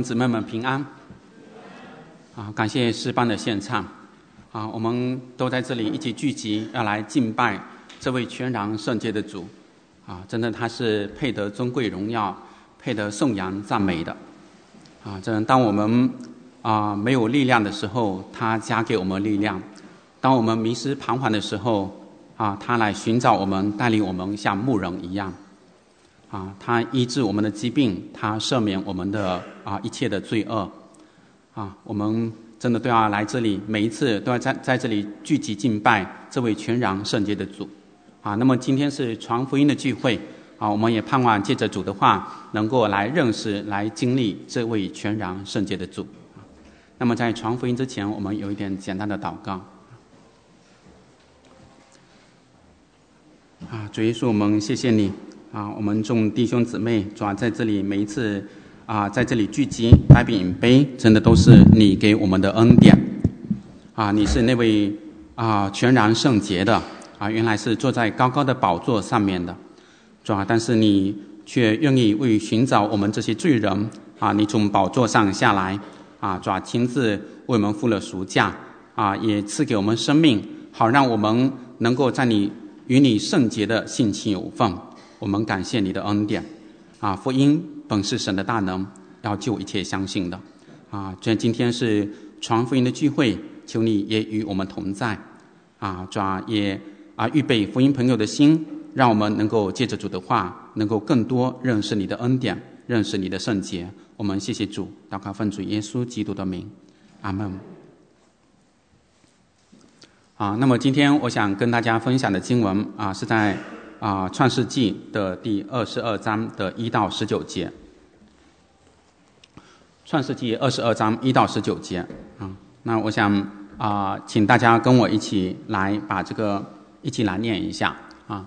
姊妹们平安感谢诗班的献唱我们都在这里一起聚集，要来敬拜这位全然圣洁的主真的他是配得尊贵荣耀，配得颂扬赞美的真的当我们没有力量的时候，他加给我们力量；当我们迷失彷徨的时候他来寻找我们，带领我们像牧人一样他医治我们的疾病，他赦免我们的一切的罪恶我们真的都要来这里，每一次都要在这里聚集敬拜这位全然圣洁的主那么今天是传福音的聚会我们也盼望借着主的话，能够来认识、来经历这位全然圣洁的主那么在传福音之前，我们有一点简单的祷告主耶稣，我们谢谢你我们众弟兄姊妹主在这里每一次在这里聚集摆饼饮杯，真的都是你给我们的恩典你是那位全然圣洁的原来是坐在高高的宝座上面的主但是你却愿意为寻找我们这些罪人你从宝座上下来主亲自为我们付了赎价也赐给我们生命，好让我们能够在你与你圣洁的性情有份。我们感谢你的恩典福音本是神的大能，要救一切相信的今天是传福音的聚会，求你也与我们同在主也预备福音朋友的心，让我们能够借着主的话，能够更多认识你的恩典，认识你的圣洁。我们谢谢主，祷告奉主耶稣基督的名，阿们那么今天我想跟大家分享的经文是在创世纪的第22章的1到19节。创世纪22章1到19节那我想请大家跟我一起来把这个一起来念一下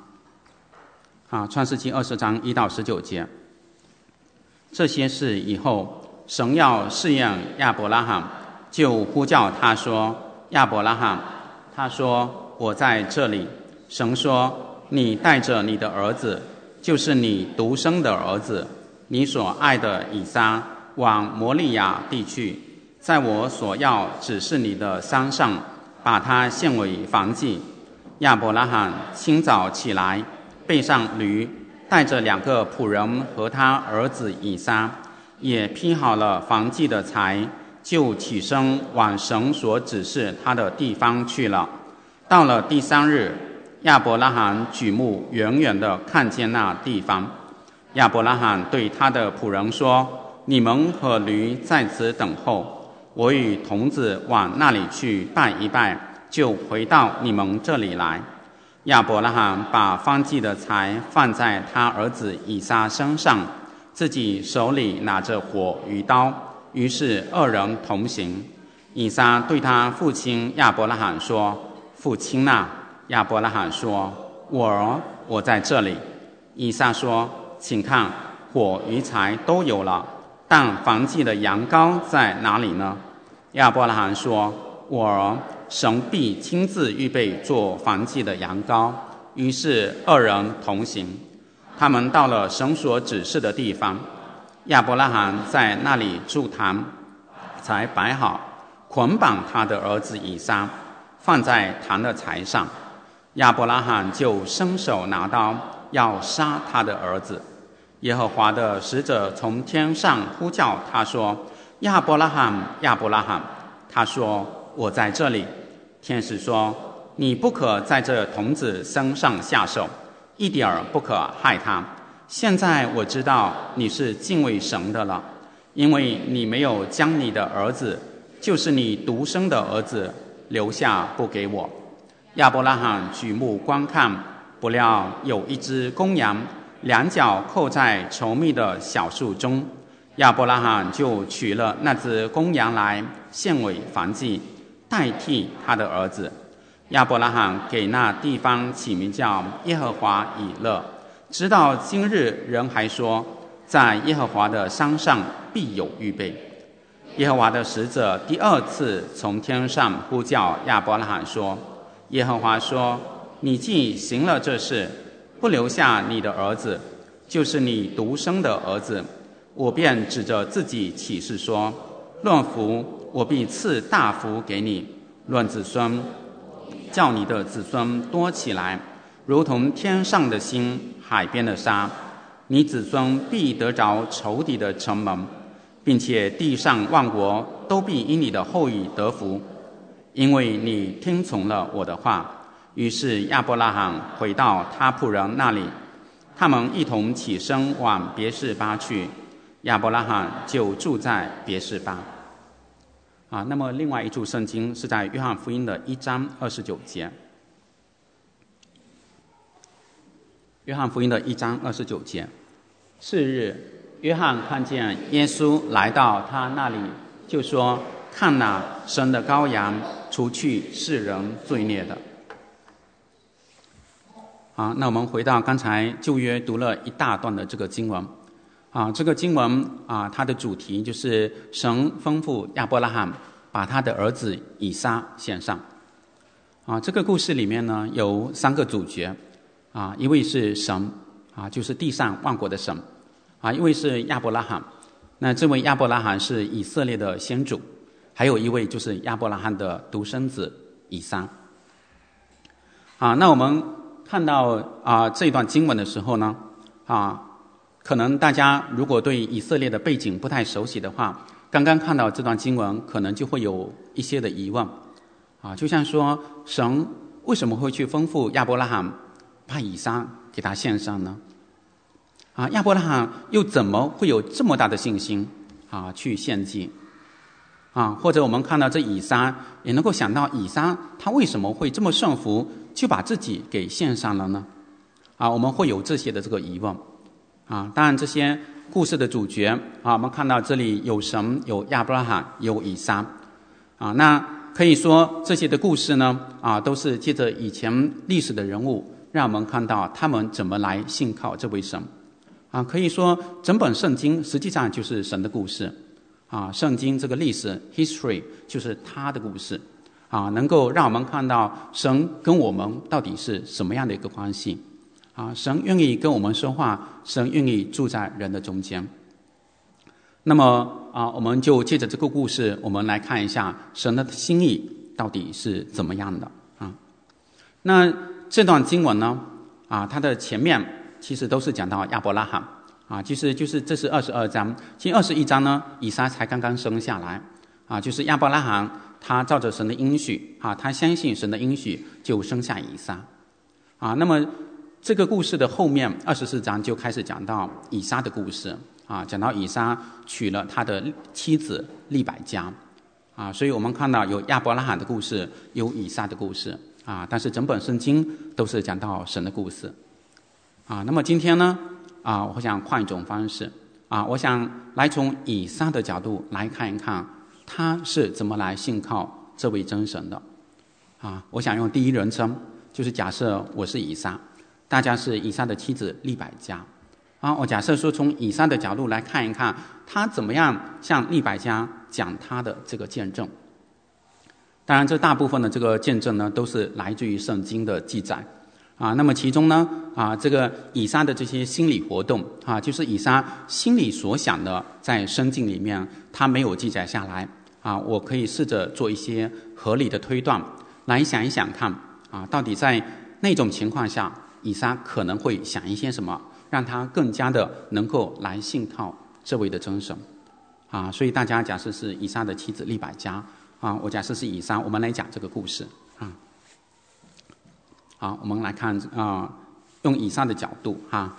创世纪20章1到19节。这些事以后，神要试验亚伯拉罕，就呼叫他说：亚伯拉罕。他说：我在这里。神说：你带着你的儿子，就是你独生的儿子，你所爱的以撒，往摩利亚地去，在我所要指示你的山上，把他献为燔祭。亚伯拉罕清早起来，背上驴，带着2个仆人和他儿子以撒，也劈好了燔祭的柴，就起身往神所指示他的地方去了。到了第3日，亚伯拉罕举目远远地看见那地方。亚伯拉罕对他的仆人说：你们和驴在此等候，我与童子往那里去拜一拜，就回到你们这里来。亚伯拉罕把燔祭的柴放在他儿子以撒身上，自己手里拿着火与刀，于是2人同行。以撒对他父亲亚伯拉罕说：父亲啊！亚伯拉罕说：我在这里。以撒说：请看，火与柴都有了，但燔祭的羊羔在哪里呢？亚伯拉罕说：神必亲自预备做燔祭的羊羔。于是2人同行。他们到了神所指示的地方，亚伯拉罕在那里筑坛，才摆好，捆绑他的儿子以撒，放在坛的柴上。亚伯拉罕就伸手拿刀，要杀他的儿子。耶和华的使者从天上呼叫他说：亚伯拉罕，亚伯拉罕。他说：我在这里。天使说：你不可在这童子身上下手，一点儿不可害他。现在我知道你是敬畏神的了，因为你没有将你的儿子，就是你独生的儿子，留下不给我。亚伯拉罕举目观看，不料有一只公羊，2脚扣在稠密的小树中。亚伯拉罕就取了那只公羊来，献为燔祭，代替他的儿子。亚伯拉罕给那地方起名叫耶和华以勒，直到今日人还说，在耶和华的山上必有预备。耶和华的使者第2次从天上呼叫亚伯拉罕说：耶和华说：你既行了这事，不留下你的儿子，就是你独生的儿子， 我便指着自己起誓说：论福，我必赐大福给你；论子孙，叫你的子孙多起来，如同天上的星，海边的沙。你子孙必得着仇敌的城门，并且地上万国都必因你的后裔得福，因为你听从了我的话。于是亚伯拉罕回到他仆人那里，他们一同起身往别是巴去。亚伯拉罕就住在别是巴。那么另外一处圣经是在约翰福音的1章29节。约翰福音的1章29节，次日，约翰看见耶稣来到他那里，就说：看哪，神的羔羊，除去世人罪孽的。那我们回到刚才旧约读了一大段的这个经文。这个经文它的主题就是神吩咐亚伯拉罕把他的儿子以撒献上。这个故事里面呢有3个主角。一位是神，就是地上万国的神。一位是亚伯拉罕，那这位亚伯拉罕是以色列的先祖。还有一位就是亚伯拉罕的独生子以撒。那我们看到这段经文的时候呢，可能大家如果对以色列的背景不太熟悉的话，刚刚看到这段经文可能就会有一些的疑问。就像说神为什么会去吩咐亚伯拉罕把以撒给他献上呢？亚伯拉罕又怎么会有这么大的信心去献祭？或者我们看到这以撒，也能够想到以撒他为什么会这么顺服，就把自己给献上了呢？我们会有这些的这个疑问。当然这些故事的主角我们看到这里有神，有亚伯拉罕，有以撒。那可以说这些的故事呢都是借着以前历史的人物，让我们看到他们怎么来信靠这位神。可以说整本圣经实际上就是神的故事。圣经这个历史 history 就是他的故事。能够让我们看到神跟我们到底是什么样的一个关系。神愿意跟我们说话，神愿意住在人的中间。那么我们就借着这个故事，我们来看一下神的心意到底是怎么样的。那这段经文呢它的前面其实都是讲到亚伯拉罕就是这是22章。其实21章呢，以撒才刚刚生下来就是亚伯拉罕他照着神的应许他相信神的应许，就生下以撒那么这个故事的后面24章就开始讲到以撒的故事讲到以撒娶了他的妻子利百加所以我们看到有亚伯拉罕的故事，有以撒的故事但是整本圣经都是讲到神的故事那么今天呢我想换一种方式我想来从以撒的角度来看一看他是怎么来信靠这位真神的我想用第一人称，就是假设我是以撒，大家是以撒的妻子利百加我假设说从以撒的角度来看一看他怎么样向利百加讲他的这个见证。当然这大部分的这个见证呢都是来自于圣经的记载那么其中呢这个以撒的这些心理活动就是以撒心里所想的，在圣经里面他没有记载下来我可以试着做一些合理的推断，来想一想看到底在那种情况下以撒可能会想一些什么，让他更加的能够来信靠这位的真神所以大家假设是以撒的妻子利百加我假设是以撒，我们来讲这个故事好，我们来看用以撒的角度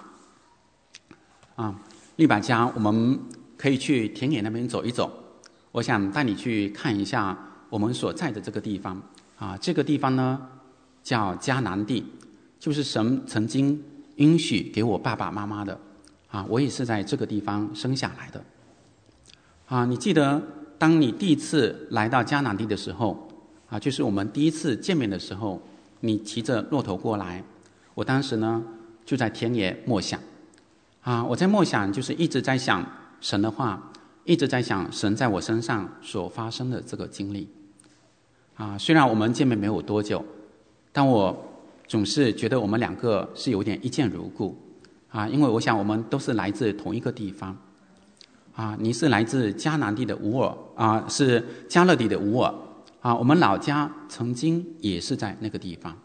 利百加，我们可以去田野那边走一走。我想带你去看一下我们所在的这个地方这个地方呢叫迦南地，就是神曾经允许给我爸爸妈妈的我也是在这个地方生下来的你记得当你第一次来到迦南地的时候就是我们第一次见面的时候，你骑着骆驼过来，我当时呢就在田野默想我在默想，就是一直在想神的话，一直在想神在我身上所发生的这个经历虽然我们见面没有多久，但我总是觉得我们两个是有点一见如故因为我想我们都是来自同一个地方你是来自迦南地的乌尔是加勒底的乌尔我们老家曾经也是在那个地方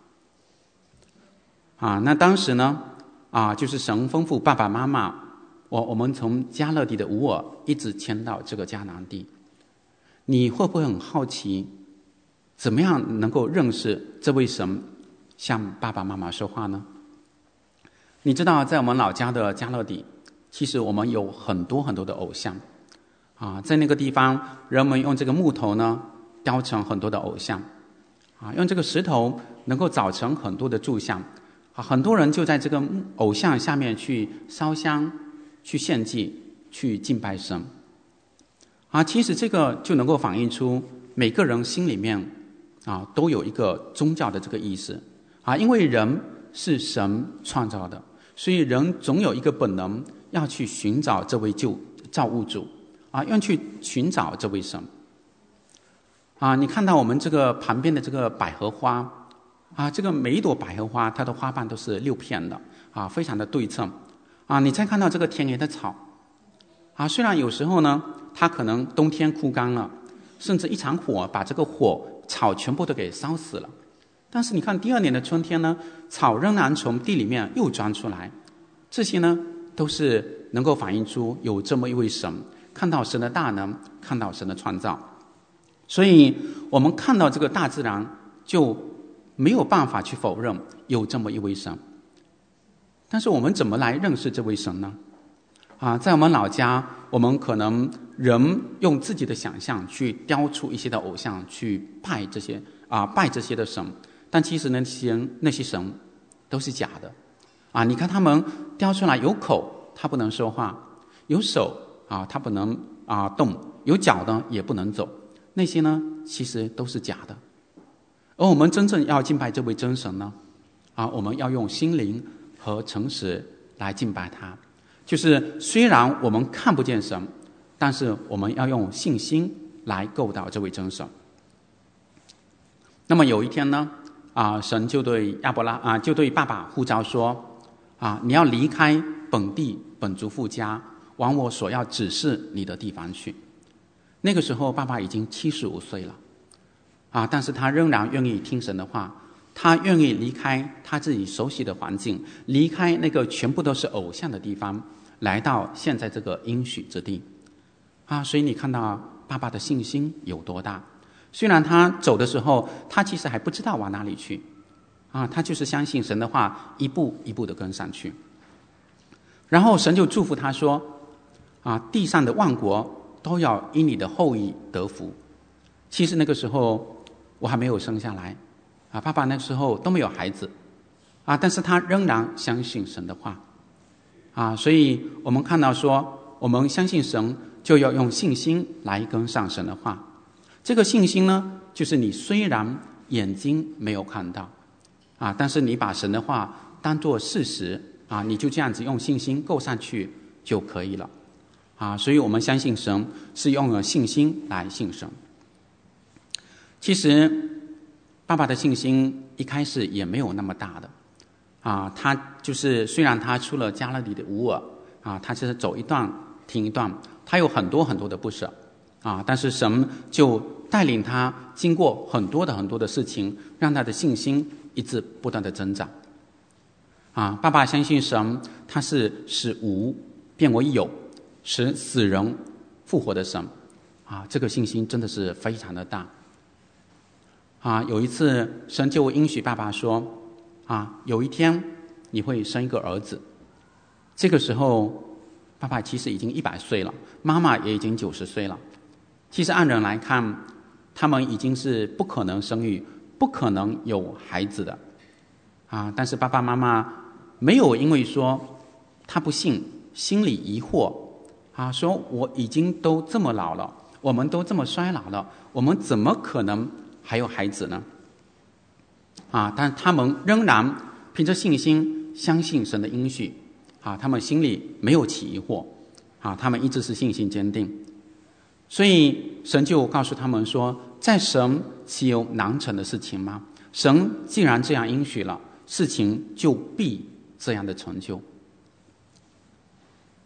那当时呢就是神吩咐爸爸妈妈，我们从加勒底的乌尔一直迁到这个迦南地。你会不会很好奇，怎么样能够认识这位神向爸爸妈妈说话呢？你知道，在我们老家的加勒底，其实我们有很多很多的偶像在那个地方，人们用这个木头呢雕成很多的偶像用这个石头能够凿成很多的柱像很多人就在这个偶像下面去烧香、去献祭、去敬拜神其实这个就能够反映出每个人心里面都有一个宗教的这个意识因为人是神创造的，所以人总有一个本能要去寻找这位造物主要去寻找这位神你看到我们这个旁边的这个百合花这个每一朵百合花它的花瓣都是6片的非常的对称你再看到这个田野的草虽然有时候呢它可能冬天枯干了，甚至一场火把这个草全部都给烧死了，但是你看第2年的春天呢，草仍然从地里面又钻出来，这些呢都是能够反映出有这么一位神，看到神的大能，看到神的创造。所以我们看到这个大自然就没有办法去否认有这么一位神。但是我们怎么来认识这位神呢？在我们老家，我们可能人用自己的想象去雕出一些的偶像，去拜这些的神，但其实那些神都是假的你看他们雕出来，有口他不能说话，有手他不能动，有脚呢也不能走，那些呢其实都是假的。而我们真正要敬拜这位真神呢我们要用心灵和诚实来敬拜他。就是虽然我们看不见神，但是我们要用信心来够到这位真神。那么有一天呢神就对就对爸爸呼召说你要离开本地本族父家，往我所要指示你的地方去。那个时候爸爸已经75岁了但是他仍然愿意听神的话，他愿意离开他自己熟悉的环境，离开那个全部都是偶像的地方，来到现在这个应许之地所以你看到爸爸的信心有多大。虽然他走的时候他其实还不知道往哪里去他就是相信神的话，一步一步的跟上去。然后神就祝福他说地上的万国都要因你的后裔得福。其实那个时候我还没有生下来爸爸那时候都没有孩子但是他仍然相信神的话所以我们看到说，我们相信神就要用信心来跟上神的话。这个信心呢，就是你虽然眼睛没有看到但是你把神的话当作事实你就这样子用信心够上去就可以了所以我们相信神是用了信心来信神。其实爸爸的信心一开始也没有那么大的他就是虽然他出了加勒底的乌尔他就是走一段停一段，他有很多很多的不舍但是神就带领他经过很多的事情，让他的信心一直不断的增长爸爸相信神，他是使无变为有，使死人复活的神这个信心真的是非常的大有一次神就应许爸爸说有一天你会生一个儿子。这个时候爸爸其实已经100岁了，妈妈也已经90岁了。其实按人来看，他们已经是不可能生育，不可能有孩子的但是爸爸妈妈没有因为说他不信，心里疑惑说我已经都这么老了，我们都这么衰老了，我们怎么可能还有孩子呢但他们仍然凭着信心相信神的应许他们心里没有起疑惑他们一直是信心坚定。所以神就告诉他们说，在神岂有难成的事情吗？神既然这样应许了，事情就必这样的成就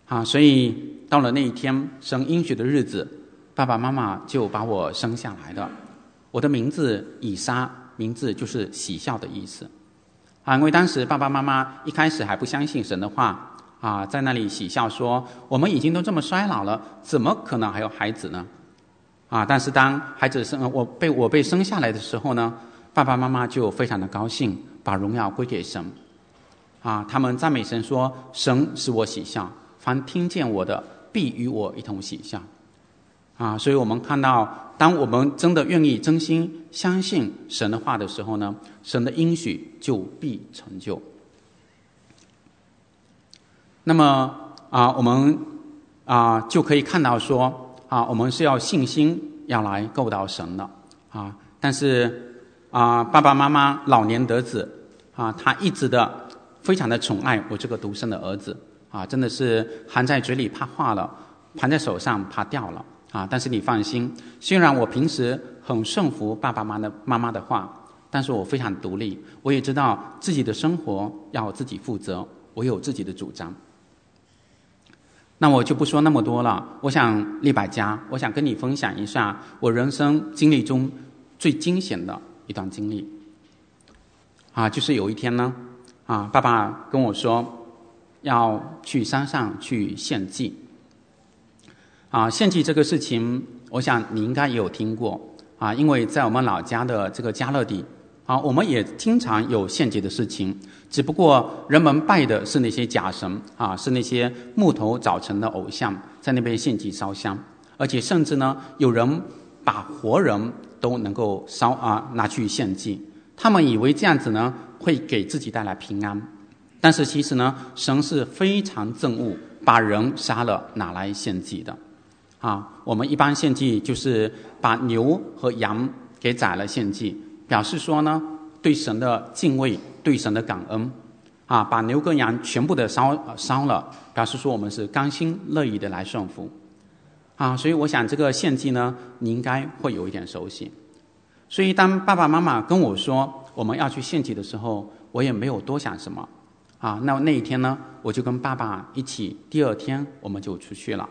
所以到了那一天神应许的日子，爸爸妈妈就把我生下来了。我的名字以撒，名字就是喜笑的意思。因为当时爸爸妈妈一开始还不相信神的话，在那里喜笑说，我们已经都这么衰老了，怎么可能还有孩子呢？但是当孩子我被生下来的时候呢，爸爸妈妈就非常的高兴，把荣耀归给神。他们赞美神说，神使我喜笑，凡听见我的必与我一同喜笑。所以我们看到，当我们真的愿意真心相信神的话的时候呢，神的应许就必成就。那么我们就可以看到说，我们是要信心要来够到神的。但是爸爸妈妈老年得子，他一直的非常的宠爱我这个独生的儿子，真的是含在嘴里怕化了，盘在手上怕掉了。但是你放心，虽然我平时很顺服爸爸妈妈的话，但是我非常独立，我也知道自己的生活要自己负责，我有自己的主张。那我就不说那么多了，我想利百加，我想跟你分享一下我人生经历中最惊险的一段经历。就是有一天呢，爸爸跟我说要去山上去献祭。献祭这个事情，我想你应该也有听过因为在我们老家的这个家乐地我们也经常有献祭的事情，只不过人们拜的是那些假神是那些木头凿成的偶像，在那边献祭烧香，而且甚至呢，有人把活人都能够拿去献祭，他们以为这样子呢会给自己带来平安，但是其实呢，神是非常憎恶把人杀了拿来献祭的。我们一般献祭就是把牛和羊给宰了献祭，表示说呢对神的敬畏，对神的感恩。把牛跟羊全部的烧了，表示说我们是甘心乐意的来顺服。所以我想这个献祭呢，你应该会有一点熟悉。所以当爸爸妈妈跟我说我们要去献祭的时候，我也没有多想什么。那一天呢，我就跟爸爸一起，第二天我们就出去了。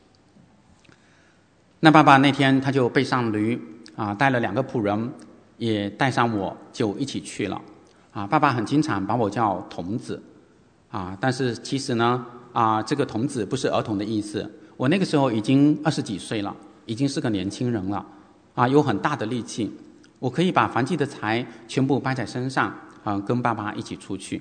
那爸爸那天他就背上驴带了2个仆人，也带上我，就一起去了。爸爸很经常把我叫童子但是其实呢这个童子不是儿童的意思，我那个时候已经20几岁了，已经是个年轻人了有很大的力气，我可以把燔祭的柴全部背在身上跟爸爸一起出去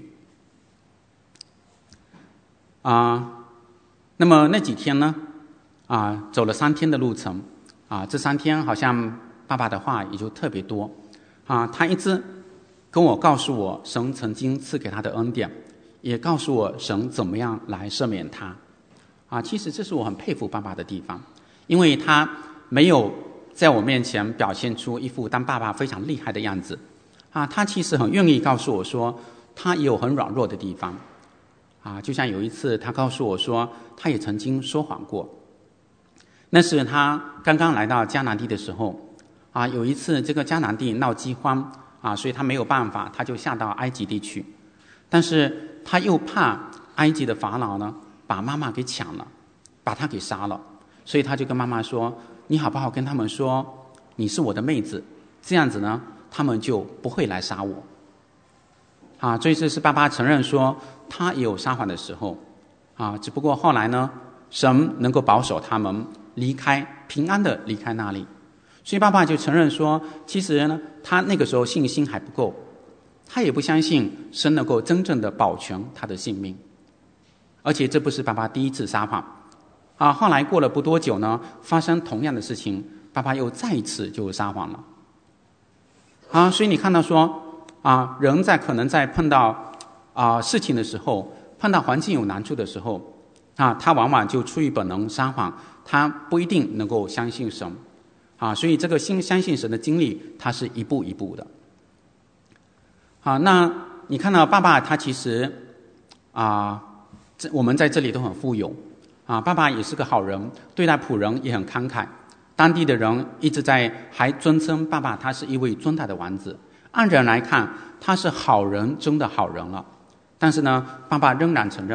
那么那几天呢走了3天的路程这3天好像爸爸的话也就特别多他一直跟我告诉我神曾经赐给他的恩典，也告诉我神怎么样来赦免他其实这是我很佩服爸爸的地方，因为他没有在我面前表现出一副当爸爸非常厉害的样子他其实很愿意告诉我说他也有很软弱的地方就像有一次他告诉我说他也曾经说谎过。那是他刚刚来到迦南地的时候有一次这个迦南地闹饥荒所以他没有办法，他就下到埃及地去，但是他又怕埃及的法老呢把妈妈给抢了，把他给杀了，所以他就跟妈妈说，你好不好跟他们说你是我的妹子，这样子呢他们就不会来杀我所以这是爸爸承认说他也有撒谎的时候只不过后来呢神能够保守他们平安的离开那里，所以爸爸就承认说其实呢他那个时候信心还不够，他也不相信神能够真正的保全他的性命，而且这不是爸爸第一次撒谎后来过了不多久呢，发生同样的事情，爸爸又再一次就撒谎了所以你看到说人可能在碰到事情的时候，碰到环境有难处的时候他往往就出于本能撒谎，他不一定能够相信神所以这个相信神的经历，他是一步一步的那你看到爸爸他其实我们在这里都很富有爸爸也是个好人，对待仆人也很慷慨，当地的人一直还尊称爸爸他是一位尊大的王子，按人来看他是好人中的好人了，但是呢爸爸仍然承认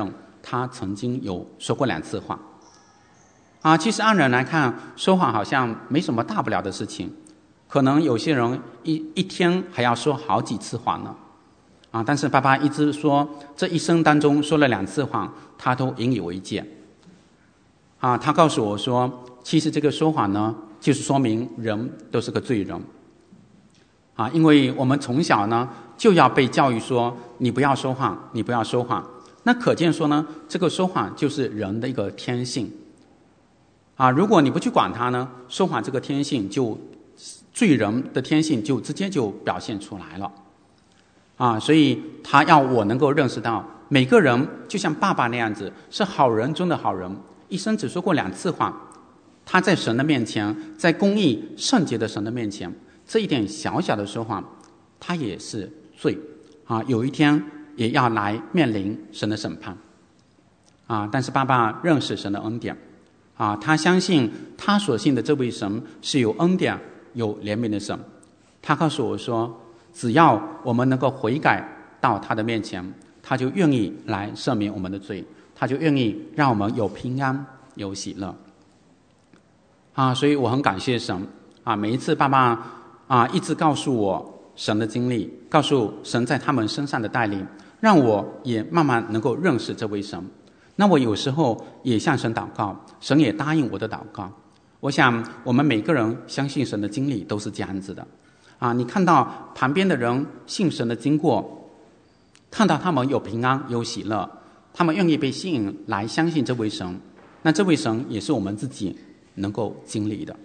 他曾经有说过2次谎。其实按人来看，说谎好像没什么大不了的事情，可能有些人一天还要说好几次谎呢。但是爸爸一直说，这一生当中说了2次谎，他都引以为戒。他告诉我说，其实这个说谎呢，就是说明人都是个罪人。因为我们从小呢就要被教育说，你不要说谎，你不要说谎。那可见说呢，这个说谎就是人的一个天性。如果你不去管它呢，说谎这个天性就罪人的天性就直接就表现出来了。所以他要我能够认识到，每个人就像爸爸那样子，是好人中的好人，一生只说过2次谎。他在神的面前，在公义圣洁的神的面前，这一点小小的说谎，他也是罪。有一天也要来面临神的审判。但是爸爸认识神的恩典。他相信他所信的这位神是有恩典、有怜悯的神。他告诉我说，只要我们能够悔改到他的面前，他就愿意来赦免我们的罪，他就愿意让我们有平安、有喜乐。所以我很感谢神。每一次爸爸一直告诉我神的经历，告诉神在他们身上的带领，让我也慢慢能够认识这位神。那我有时候也向神祷告，神也答应我的祷告。我想我们每个人相信神的经历都是这样子的。你看到旁边的人信神的经过，看到他们有平安、有喜乐，他们愿意被吸引来相信这位神，那这位神也是我们自己能够经历的。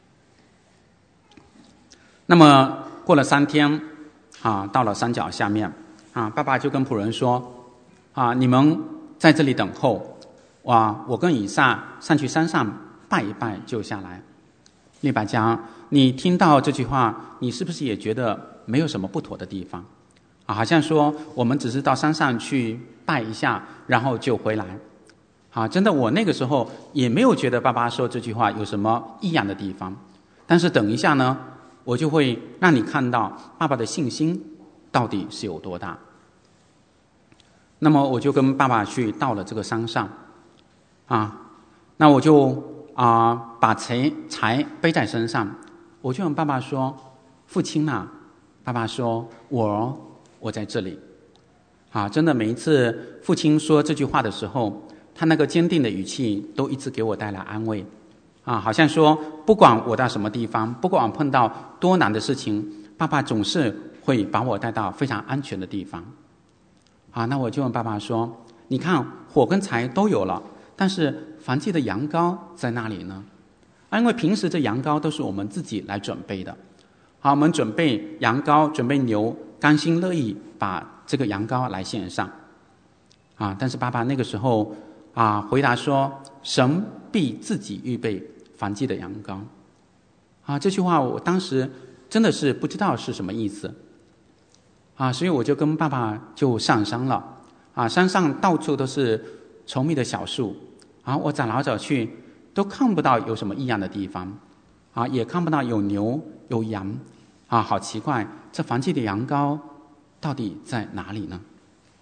那么过了3天，到了山脚下面，爸爸就跟仆人说，你们在这里等候，我跟以撒上去山上拜一拜就下来。利百加，你听到这句话，你是不是也觉得没有什么不妥的地方？好像说我们只是到山上去拜一下，然后就回来。真的，我那个时候也没有觉得爸爸说这句话有什么异样的地方。但是等一下呢，我就会让你看到爸爸的信心到底是有多大。那么我就跟爸爸去到了这个山上，那我就把柴背在身上，我就跟爸爸说，父亲啊。爸爸说，我在这里。真的每一次父亲说这句话的时候，他那个坚定的语气都一直给我带来安慰。好像说不管我到什么地方，不管我碰到多难的事情，爸爸总是会把我带到非常安全的地方。那我就问爸爸说，你看火跟柴都有了，但是燔祭的羊羔在哪里呢？因为平时这羊羔都是我们自己来准备的。我们准备羊羔，准备牛，甘心乐意把这个羊羔来献上。但是爸爸那个时候回答说，神必自己预备燔祭的羊羔。这句话我当时真的是不知道是什么意思。所以我就跟爸爸就上山了。山上到处都是稠密的小树。我找来找去都看不到有什么异样的地方。也看不到有牛有羊。好奇怪，这燔祭的羊羔到底在哪里呢？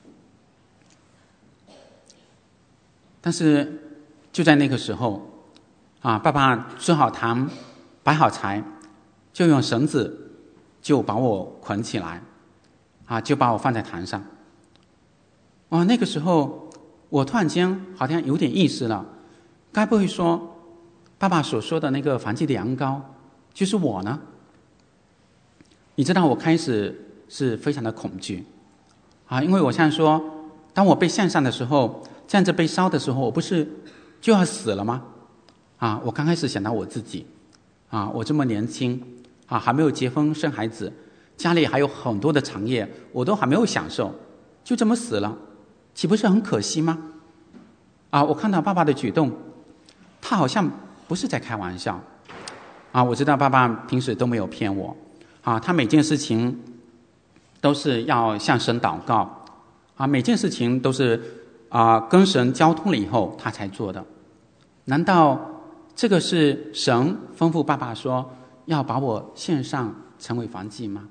但是就在那个时候，爸爸做好坛，摆好柴，就用绳子就把我捆起来，就把我放在坛上。那个时候我突然间好像有点意识了，该不会说爸爸所说的那个燔祭的羊羔就是我呢？你知道我开始是非常的恐惧因为我想说，当我被献上的时候，这样子被烧的时候，我不是就要死了吗？我刚开始想到我自己我这么年轻还没有结婚生孩子，家里还有很多的产业我都还没有享受，就这么死了，岂不是很可惜吗？我看到爸爸的举动，他好像不是在开玩笑我知道爸爸平时都没有骗我他每件事情都是要向神祷告每件事情都是跟神交通了以后他才做的。难道这个是神吩咐爸爸说要把我献上成为燔祭吗？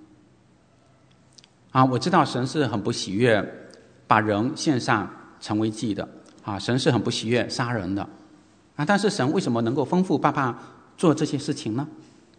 我知道神是很不喜悦把人献上成为祭的神是很不喜悦杀人的但是神为什么能够吩咐爸爸做这些事情呢？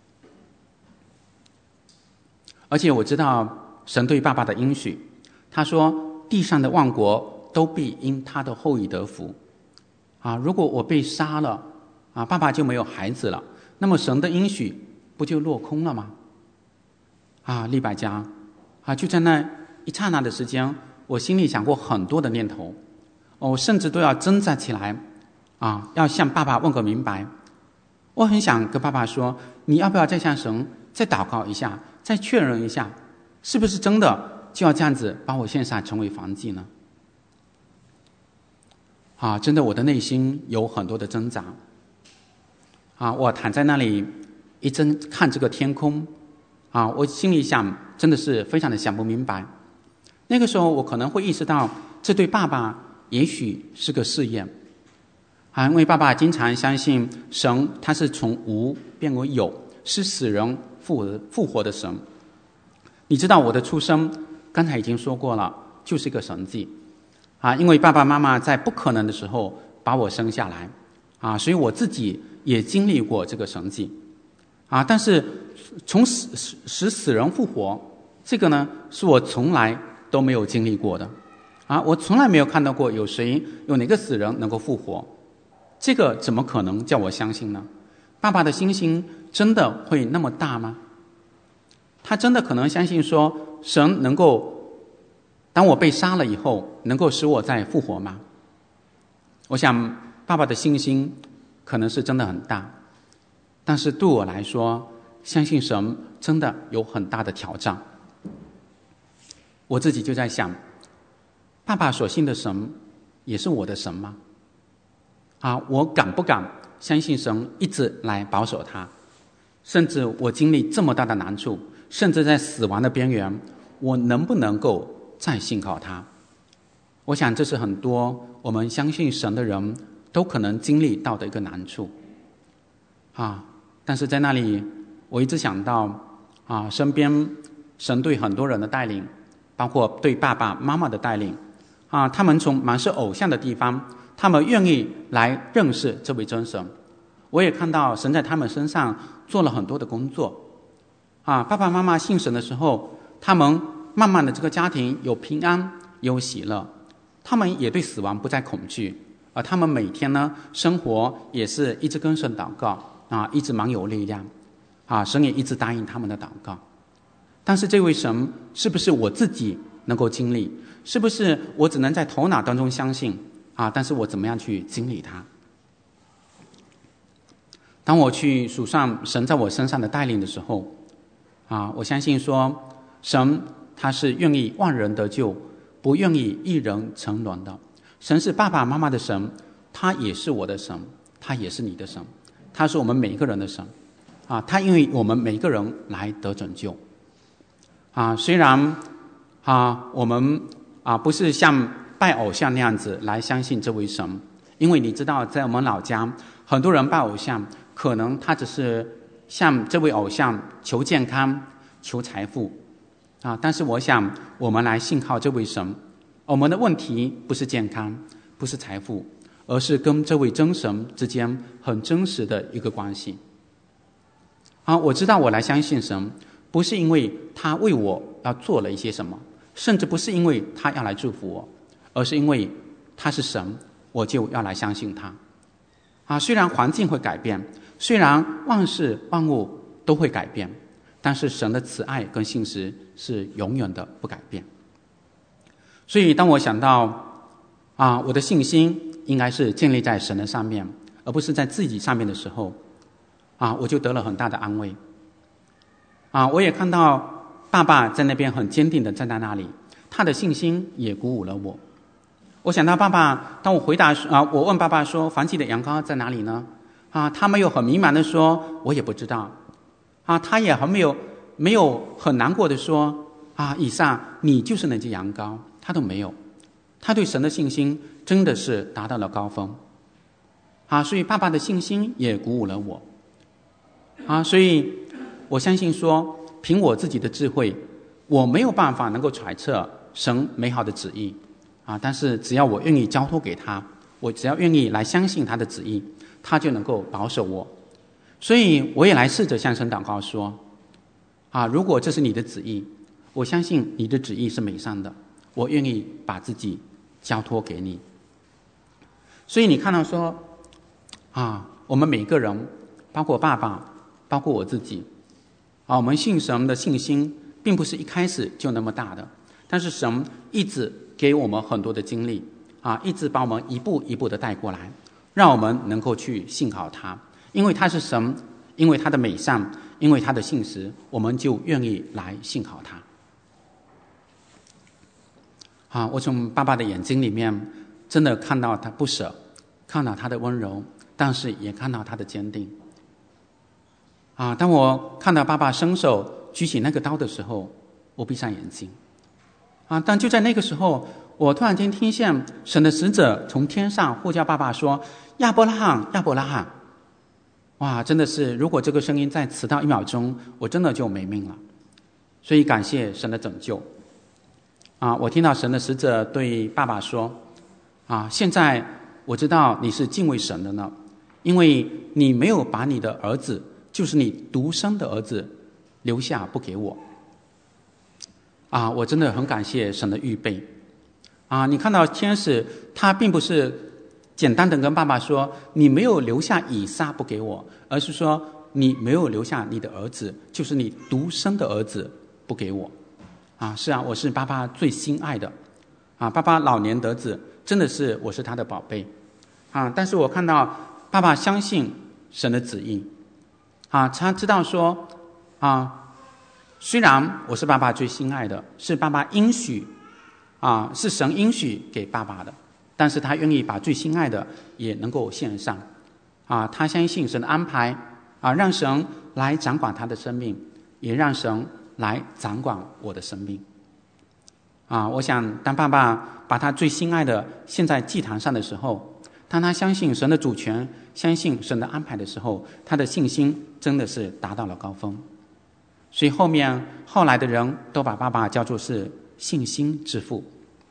而且我知道神对爸爸的应许，他说地上的万国都必因他的后裔得福如果我被杀了爸爸就没有孩子了，那么神的应许不就落空了吗？利百加就在那一刹那的时间，我心里想过很多的念头，我甚至都要挣扎起来要向爸爸问个明白。我很想跟爸爸说，你要不要再向神再祷告一下，再确认一下，是不是真的就要这样子把我献上成为燔祭呢？真的我的内心有很多的挣扎我躺在那里一睁看这个天空我心里想，真的是非常的想不明白。那个时候我可能会意识到，这对爸爸也许是个试验因为爸爸经常相信神他是从无变为有，是使人复活的神。你知道我的出生刚才已经说过了，就是一个神迹因为爸爸妈妈在不可能的时候把我生下来所以我自己也经历过这个神迹但是从使死人复活，这个呢是我从来都没有经历过的我从来没有看到过有哪个死人能够复活，这个怎么可能叫我相信呢？爸爸的信心真的会那么大吗？他真的可能相信说神能够当我被杀了以后能够使我再复活吗？我想爸爸的信心可能是真的很大，但是对我来说，相信神真的有很大的挑战。我自己就在想，爸爸所信的神也是我的神吗？我敢不敢相信神一直来保守他？甚至我经历这么大的难处，甚至在死亡的边缘，我能不能够再信靠他？我想这是很多我们相信神的人都可能经历到的一个难处但是在那里我一直想到身边神对很多人的带领，包括对爸爸妈妈的带领他们从满是偶像的地方，他们愿意来认识这位真神。我也看到神在他们身上做了很多的工作爸爸妈妈信神的时候，他们慢慢的这个家庭有平安有喜乐，他们也对死亡不再恐惧，而他们每天呢生活也是一直跟神祷告一直蛮有力量神也一直答应他们的祷告。但是这位神是不是我自己能够经历？是不是我只能在头脑当中相信但是我怎么样去经历它？当我去数算神在我身上的带领的时候我相信说神他是愿意万人得救，不愿意一人沉沦的。神是爸爸妈妈的神，他也是我的神，他也是你的神，他是我们每一个人的神他因为我们每一个人来得拯救虽然我们不是像拜偶像那样子来相信这位神，因为你知道在我们老家很多人拜偶像，可能他只是向这位偶像求健康求财富但是我想我们来信靠这位神，我们的问题不是健康不是财富，而是跟这位真神之间很真实的一个关系我知道我来相信神不是因为他为我要做了一些什么，甚至不是因为他要来祝福我，而是因为他是神，我就要来相信他虽然环境会改变，虽然万事万物都会改变，但是神的慈爱跟信实是永远的不改变。所以当我想到我的信心应该是建立在神的上面，而不是在自己上面的时候我就得了很大的安慰我也看到爸爸在那边很坚定的站在那里，他的信心也鼓舞了我。我想到爸爸，当我我问爸爸说燔祭的羊羔在哪里呢他没有很迷茫的说我也不知道他也没有很难过的说以撒你就是那只羊羔，他都没有。他对神的信心真的是达到了高峰所以爸爸的信心也鼓舞了我所以我相信说凭我自己的智慧我没有办法能够揣测神美好的旨意但是只要我愿意交托给他， 我只要愿意来相信他的旨意，他就能够保守我。所以我也来试着向神祷告说，如果这是你的旨意，我相信你的旨意是美善的，我愿意把自己交托给你。所以你看到说我们每个人，包括爸爸，包括我自己我们信神的信心并不是一开始就那么大的，但是神一直给我们很多的经历一直把我们一步一步的带过来，让我们能够去信靠他。因为他是神，因为他的美善，因为他的信实，我们就愿意来信靠他。我从爸爸的眼睛里面真的看到他不舍，看到他的温柔，但是也看到他的坚定。当我看到爸爸伸手举起那个刀的时候，我闭上眼睛但就在那个时候，我突然间听见神的使者从天上呼叫爸爸说，亚伯拉罕，亚伯拉罕。哇，真的是，如果这个声音再迟到1秒钟，我真的就没命了。所以感谢神的拯救我听到神的使者对爸爸说现在我知道你是敬畏神的呢，因为你没有把你的儿子，就是你独生的儿子留下不给我我真的很感谢神的预备你看到天使他并不是简单的跟爸爸说你没有留下以撒不给我，而是说你没有留下你的儿子，就是你独生的儿子不给我是我是爸爸最心爱的爸爸老年得子，真的是我是他的宝贝但是我看到爸爸相信神的旨意他知道说虽然我是爸爸最心爱的，是爸爸应许是神应许给爸爸的，但是他愿意把最心爱的也能够献上他相信神的安排让神来掌管他的生命，也让神来掌管我的生命我想当爸爸把他最心爱的献在祭坛上的时候，当他相信神的主权，相信神的安排的时候，他的信心真的是达到了高峰。所以后来的人都把爸爸叫做是信心之父。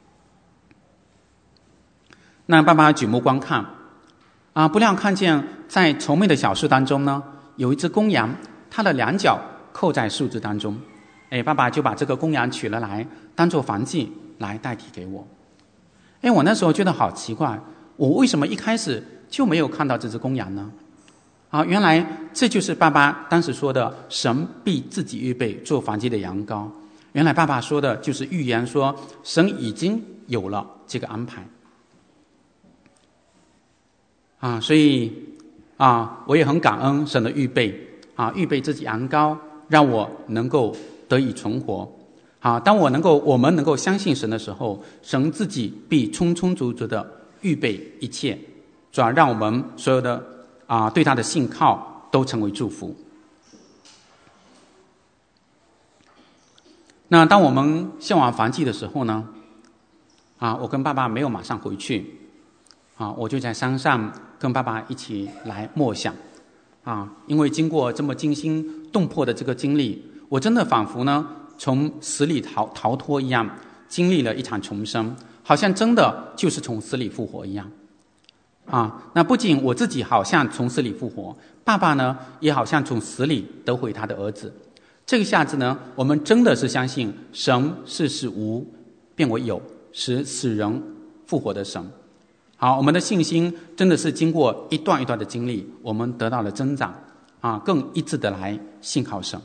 那爸爸举目观看不料看见在稠密的小树当中呢，有一只公羊，它的2脚扣在树枝当中爸爸就把这个公羊取了来，当作燔祭来代替给我。我那时候觉得好奇怪，我为什么一开始就没有看到这只公羊呢原来这就是爸爸当时说的神必自己预备做燔祭的羊羔。原来爸爸说的就是预言说神已经有了这个安排所以我也很感恩神的预备预备自己羊羔，让我能够得以存活当我们能够相信神的时候，神自己必充充足足的预备一切，主要让我们所有的对他的信靠都成为祝福。那当我们献完燔祭的时候呢我跟爸爸没有马上回去我就在山上跟爸爸一起来默想因为经过这么惊心动魄的这个经历，我真的仿佛呢从死里逃脱一样，经历了一场重生，好像真的就是从死里复活一样那不仅我自己好像从死里复活，爸爸呢也好像从死里得回他的儿子。这个下子呢，我们真的是相信神是使无变为有，使死人复活的神。我们的信心真的是经过一段一段的经历，我们得到了增长更一致的来信靠神。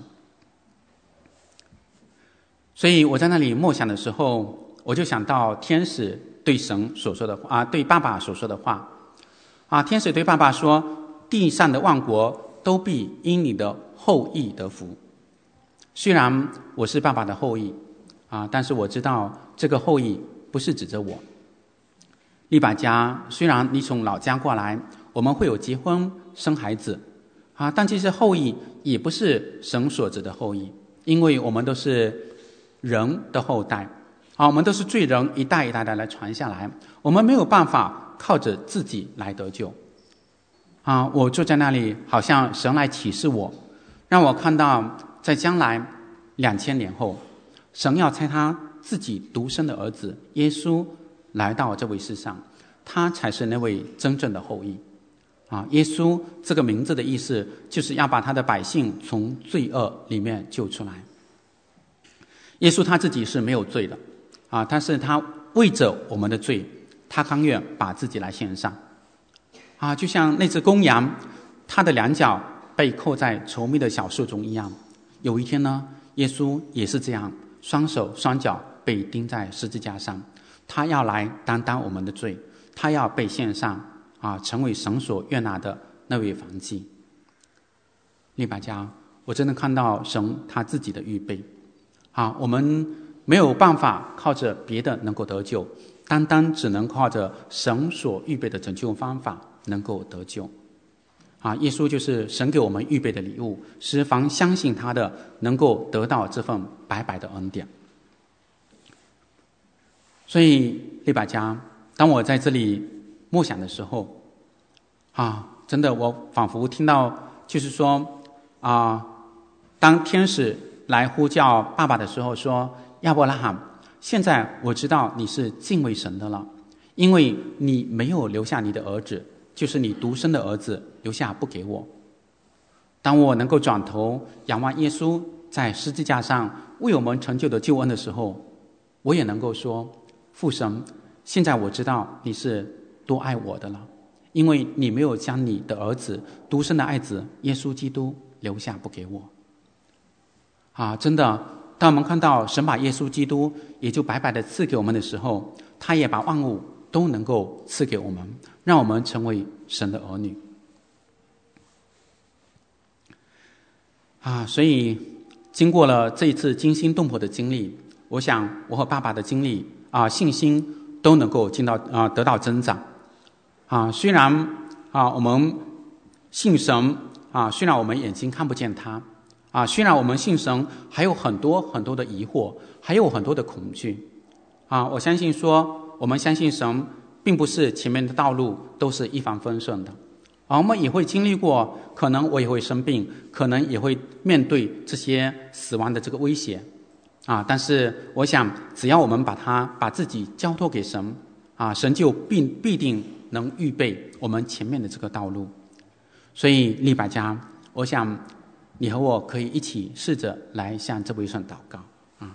所以我在那里默想的时候，我就想到天使对神所说的话对爸爸所说的话天使对爸爸说，地上的万国都必因你的后裔得福。虽然我是爸爸的后裔但是我知道这个后裔不是指着我。利百加，虽然你从老家过来，我们会有结婚生孩子但其实后裔也不是神所指的后裔，因为我们都是人的后代我们都是罪人一代一代的来传下来，我们没有办法靠着自己来得救我坐在那里，好像神来启示我，让我看到在将来2000年后，神要差他自己独生的儿子耶稣来到这位世上， 他才是那位真正的后裔。耶稣这个名字的意思就是要把他的百姓从罪恶里面救出来。耶稣他自己是没有罪的但是他为着我们的罪，他甘愿把自己来献上就像那只公羊，它的两脚被扣在稠密的小树中一样。有一天呢，耶稣也是这样，双手双脚被钉在十字架上，他要来担当我们的罪，他要被献上成为神所悦纳的那位燔祭。利百加，我真的看到神他自己的预备我们没有办法靠着别的能够得救，单单只能靠着神所预备的拯救方法能够得救耶稣就是神给我们预备的礼物，使凡相信他的能够得到这份白白的恩典。所以利百加，当我在这里默想的时候真的我仿佛听到就是说当天使来呼叫爸爸的时候说，亚伯拉罕，现在我知道你是敬畏神的了，因为你没有留下你的儿子，就是你独生的儿子留下不给我。当我能够转头仰望耶稣在十字架上为我们成就的救恩的时候，我也能够说，父神，现在我知道你是多爱我的了，因为你没有将你的儿子独生的爱子耶稣基督留下不给我真的，当我们看到神把耶稣基督也就白白的赐给我们的时候，他也把万物都能够赐给我们，让我们成为神的儿女所以经过了这一次惊心动魄的经历，我想我和爸爸的经历信心都能够得到增长虽然我们信神虽然我们眼睛看不见他虽然我们信神还有很多很多的疑惑，还有很多的恐惧我相信说，我们相信神并不是前面的道路都是一帆风顺的我们也会经历过，可能我也会生病，可能也会面对这些死亡的这个威胁但是我想只要我们把自己交托给神神就必定能预备我们前面的这个道路。所以利百加，我想你和我可以一起试着来向这位神祷告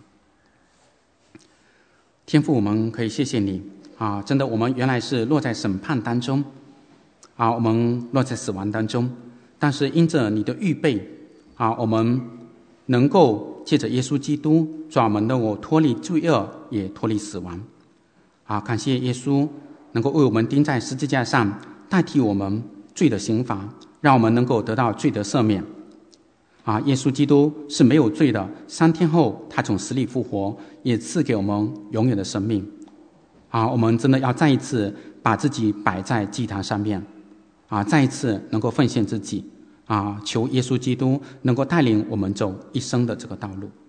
天父，我们可以谢谢你真的，我们原来是落在审判当中我们落在死亡当中，但是因着你的预备我们能够借着耶稣基督专门的脱离罪恶，也脱离死亡感谢耶稣能够为我们钉在十字架上，代替我们罪的刑罚，让我们能够得到罪的赦免耶稣基督是没有罪的，3天后他从死里复活，也赐给我们永远的生命我们真的要再一次把自己摆在祭坛上面再一次能够奉献自己求耶稣基督能够带领我们走一生的这个道路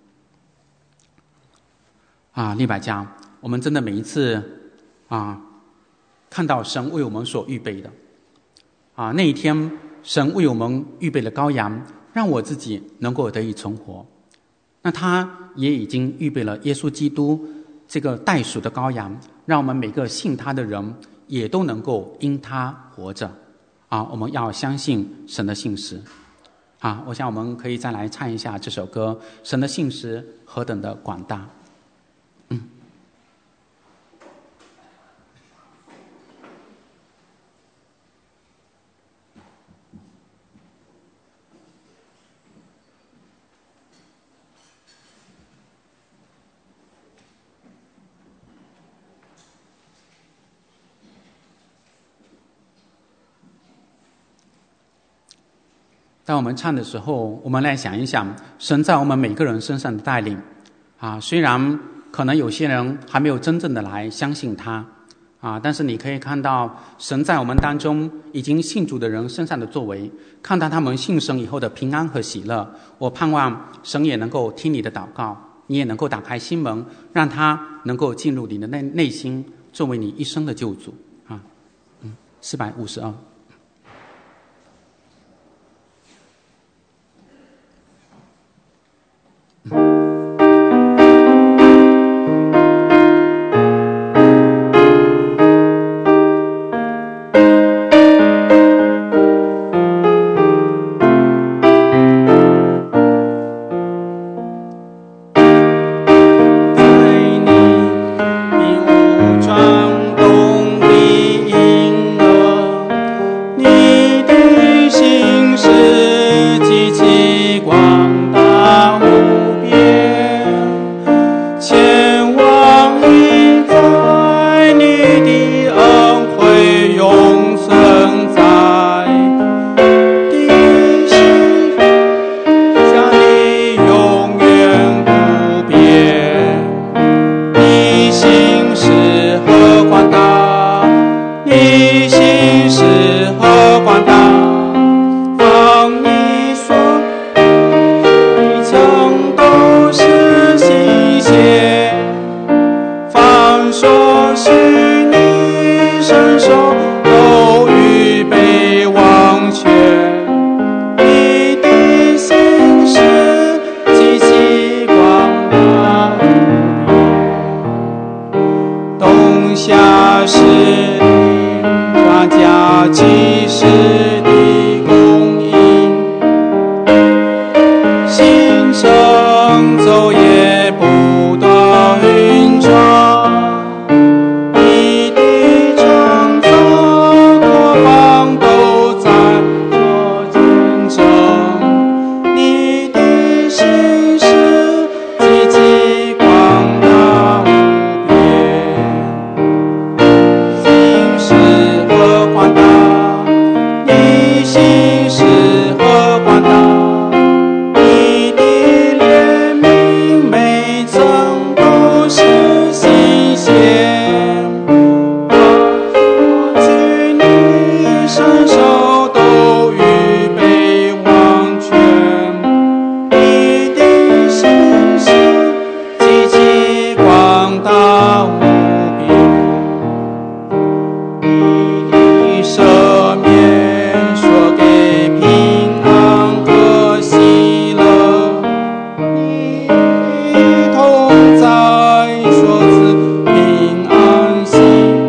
利百加，我们真的每一次看到神为我们所预备的那一天神为我们预备了羔羊，让我自己能够得以存活，那他也已经预备了耶稣基督这个代赎的羔羊，让我们每个信他的人也都能够因他活着我们要相信神的信实我想我们可以再来唱一下这首歌，神的信实何等的广大当我们唱的时候，我们来想一想神在我们每个人身上的带领虽然可能有些人还没有真正的来相信他但是你可以看到神在我们当中已经信主的人身上的作为，看到他们信神以后的平安和喜乐。我盼望神也能够听你的祷告，你也能够打开心门，让他能够进入你的内心，作为你一生的救主452 生走也不断云长，你的创造各方都在我见证，你的心事极其广大无边，心事何广大，你心事何广大，你的怜悯每曾都是新鲜，我去你伸手都预备完全，你的心事极其广大无边，你的赦免说给平安和喜乐，你的同在说赐平安喜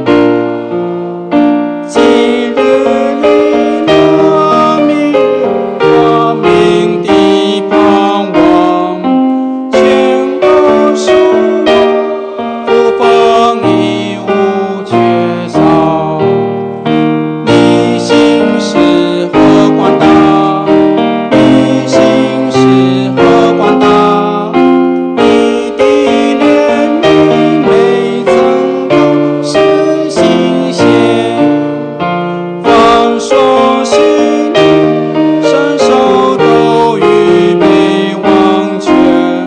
乐，今日你的名，我命的盼望，全都属我，福分已无缺少。你心事何广大，你心事何广大，你的怜悯每曾都是新鲜，凡所需的伸手都预备完全，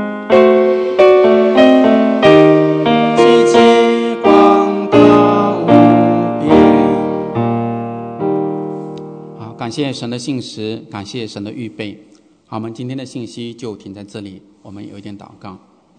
极其广大无边。 好，感谢神的信实，感谢神的预备。好，我们今天的信息就停在这里，我们有一点祷告。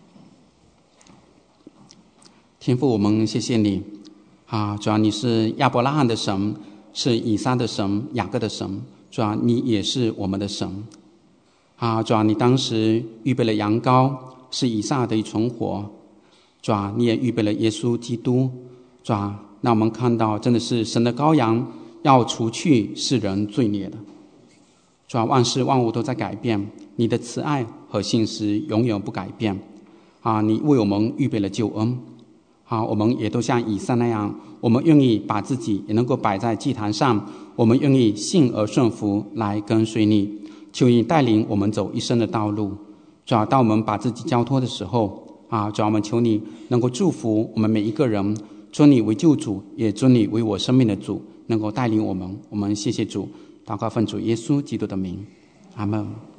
天父，我们谢谢你主要你是亚伯拉罕的神，是以撒的神，雅各的神，主要你也是我们的神主要你当时预备了羊羔，是以撒的存活，主要你也预备了耶稣基督，主要那我们看到真的是神的羔羊，要除去世人罪孽的。主要万事万物都在改变，你的慈爱和信实永远不改变你为我们预备了救恩我们也都像以撒那样，我们愿意把自己也能够摆在祭坛上，我们愿意信而顺服来跟随你，求你带领我们走一生的道路。主要当我们把自己交托的时候主要我们求你能够祝福我们每一个人，尊你为救主，也尊你为我生命的主，能够带领我们。我们谢谢主，祷告奉主耶稣基督的名，阿们。